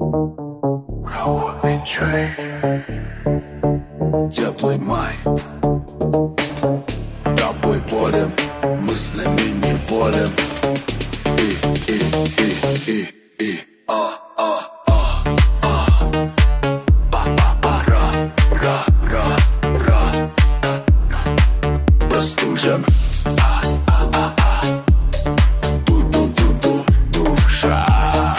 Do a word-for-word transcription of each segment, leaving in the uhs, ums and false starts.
Холодный чай, теплый май, тобой болен, мыслями неволен. И, и, и, и, и, а, а, а, а. Па-па-па-ра, ра, ра, ра. Простужен. А, а, а, а. Ду-ду-ду-ду, душа.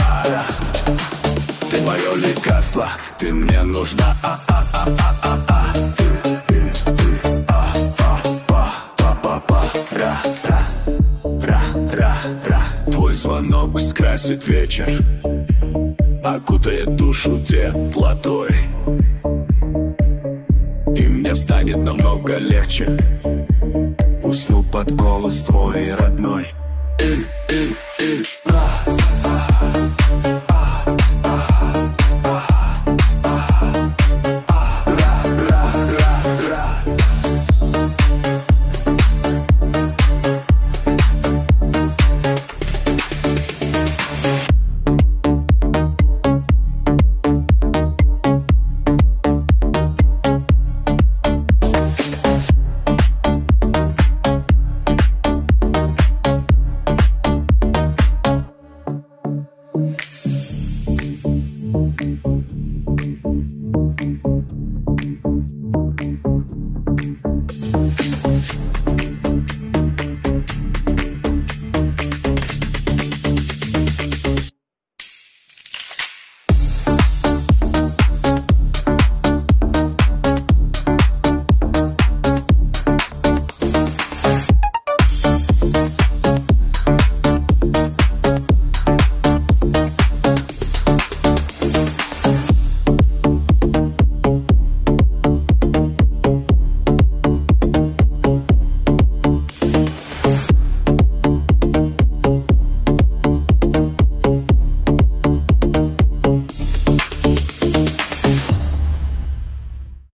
Ты мое лекарство, ты мне нужна. А, а, а, а, а, а. Ты, ты, ты, а, а, па, па, па, па, ра, ра, ра, ра, ра. Твой звонок скрасит вечер, окутает душу теплотой, и мне станет намного легче. Усну под голос твой родной.